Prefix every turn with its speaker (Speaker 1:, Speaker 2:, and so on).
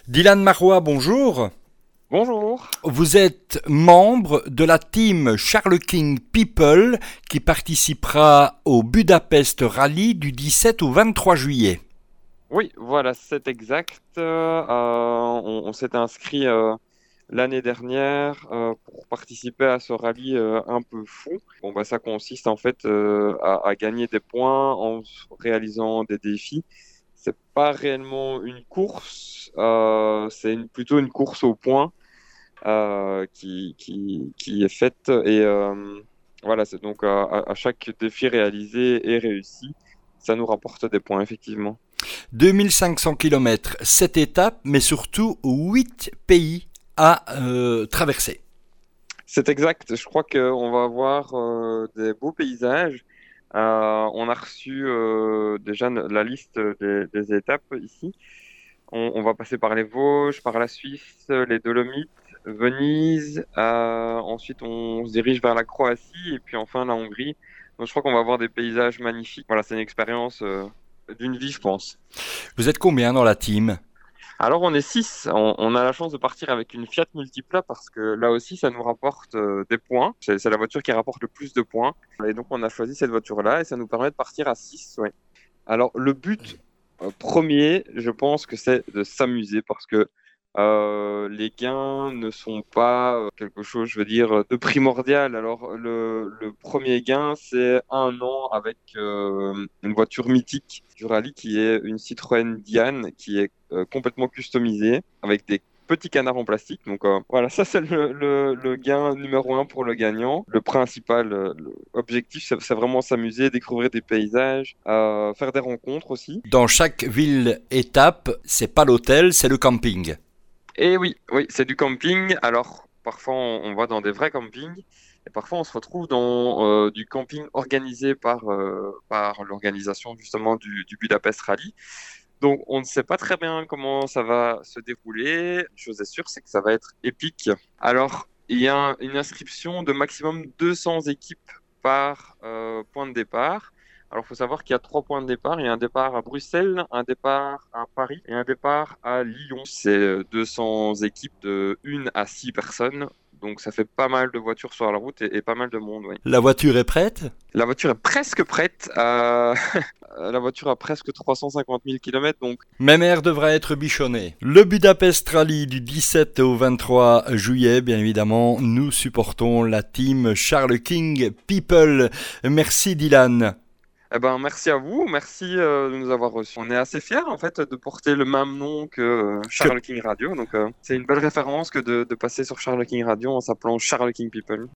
Speaker 1: Dylan Marois, bonjour.
Speaker 2: Bonjour.
Speaker 1: Vous êtes membre de la team Charles King People qui participera au Budapest Rally du 17 au 23 juillet.
Speaker 2: Oui, voilà, c'est exact. On s'est inscrit l'année dernière pour participer à ce rallye un peu fou. Bon, bah, ça consiste en fait à gagner des points en réalisant des défis. C'est pas réellement une course, c'est plutôt une course au point qui est faite. Et voilà, c'est donc à chaque défi réalisé et réussi, ça nous rapporte des points, effectivement.
Speaker 1: 2500 km, 7 étapes, mais surtout 8 pays à traverser.
Speaker 2: C'est exact. Je crois qu'on va avoir des beaux paysages. On a reçu déjà la liste des étapes ici. On va passer par les Vosges, par la Suisse, les Dolomites, Venise. Ensuite, on se dirige vers la Croatie et puis enfin la Hongrie. Donc, je crois qu'on va avoir des paysages magnifiques. Voilà, c'est une expérience d'une vie, je pense.
Speaker 1: Vous êtes combien dans la team?
Speaker 2: Alors on est six. On a la chance de partir avec une Fiat Multipla parce que là aussi ça nous rapporte des points. C'est la voiture qui rapporte le plus de points. Et donc on a choisi cette voiture-là et ça nous permet de partir à 6. Ouais. Alors le but premier, je pense que c'est de s'amuser parce que les gains ne sont pas quelque chose, je veux dire, de primordial. Alors le premier gain, c'est un an avec une voiture mythique du rallye qui est une Citroën Diane qui est complètement customisée avec des petits canards en plastique. Donc voilà, ça c'est le gain numéro un pour le gagnant. Le principal objectif, c'est vraiment s'amuser, découvrir des paysages, faire des rencontres aussi.
Speaker 1: Dans chaque ville-étape, c'est pas l'hôtel, c'est le camping.
Speaker 2: Et oui, oui, c'est du camping. Alors, parfois, on va dans des vrais campings et parfois, on se retrouve dans du camping organisé par l'organisation justement du Budapest Rally. Donc, on ne sait pas très bien comment ça va se dérouler. Une chose est sûre, c'est que ça va être épique. Alors, il y a une inscription de maximum 200 équipes par point de départ. Alors, il faut savoir qu'il y a 3 points de départ. Il y a un départ à Bruxelles, un départ à Paris et un départ à Lyon. C'est 200 équipes de 1 à 6 personnes. Donc, ça fait pas mal de voitures sur la route et pas mal de monde, oui.
Speaker 1: La voiture est prête?
Speaker 2: La voiture est presque prête. La voiture a presque 350 000 km, donc
Speaker 1: Même air devra être bichonné. Le Budapest Rally du 17 au 23 juillet, bien évidemment, nous supportons la team Charles King People. Merci Dylan.
Speaker 2: eh ben, merci à vous, merci de nous avoir reçus. On est assez fiers en fait de porter le même nom que
Speaker 1: Que
Speaker 2: Charles King Radio, donc c'est une belle référence que de passer sur Charles King Radio en s'appelant Charles King People.